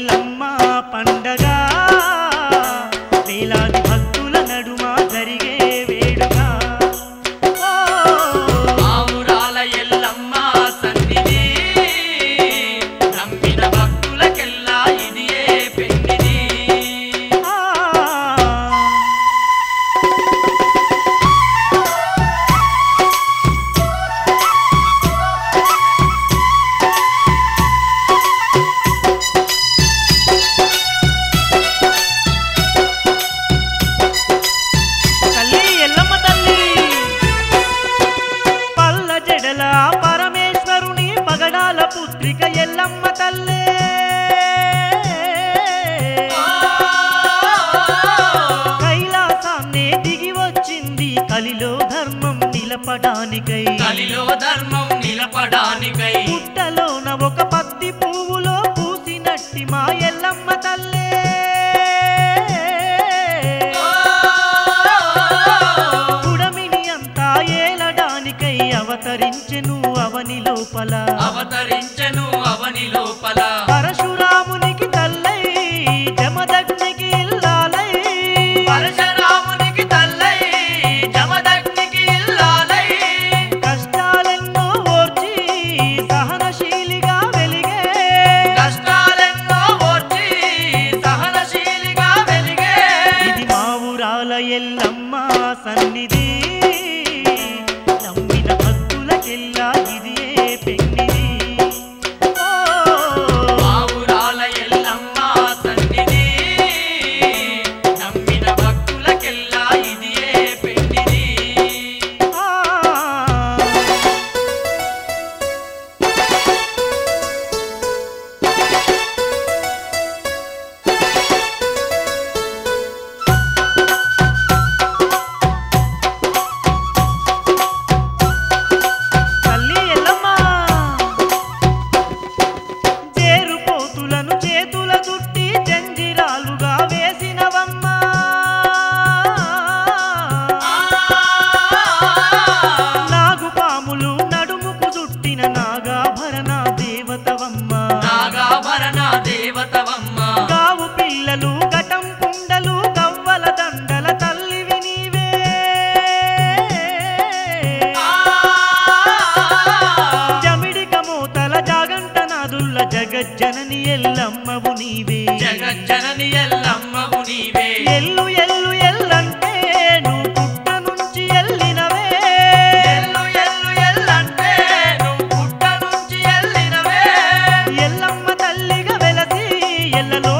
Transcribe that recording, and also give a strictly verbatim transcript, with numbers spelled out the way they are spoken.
ఎల్లమ్మ పండగ వేలాది భక్తుల నడుమ జరిగే వేడుక ఆవురాల ఎల్లమ్మ సన్నిధి నమ్మిన భక్తులకెల్లా ఇదియే పెన్నిది పరమేశ్వరుని పగడాల పుత్రిక ఎల్లమ్మ తల్లే కైలాసాన్నే దిగి వచ్చింది కలిలో ధర్మం నిలపడానికై కలిలో ధర్మం నిలపడానికై పుట్టలోన ఒక పత్తి పువ్వులో పూసినట్టి మా ఎల్లమ్మ తల్లే అవతరించెను అవని లోపల అవతరించెను అవని లోపల పరశురామునికి తల్లై జమదగ్నికి ఇల్లాలై పరశురామునికి తల్లై జమదగ్నికి ఇల్లాలై కష్టాలెన్నో ఓర్చి సహనశీలిగా వెలిగే కష్టాలెన్నో ఓర్చి సహనశీలిగా వెలిగే ఇది మా ఊరాల ఎల్లమ్మ సన్నిధి భక్తులకెల్లా ఇదియే పెన్నిది ఆవురాల ఎల్లమ్మ సన్నిధి నమ్మిన భక్తులకెల్లా ఇదియే పెన్నిది గావు పిల్లలు ఘటం కుండలు గవ్వల దండల తల్లివి నీవే జమిడిక మూతల జాగంట నాదుల్ల జగజ్జనని ఎల్లమ్మవు నీవే జగజ్జనని ఎల్లమ్మవు నీవే ఎల్లు ఎల్లు ఎల్లంటే నువ్వు పుట్ట నుంచి ఎల్లినవే ఎల్లు ఎల్లు ఎల్లంటే నువ్వు పుట్ట నుంచి ఎల్లినవే ఎల్లమ్మ తల్లిగా వెలసి ఎల్లలో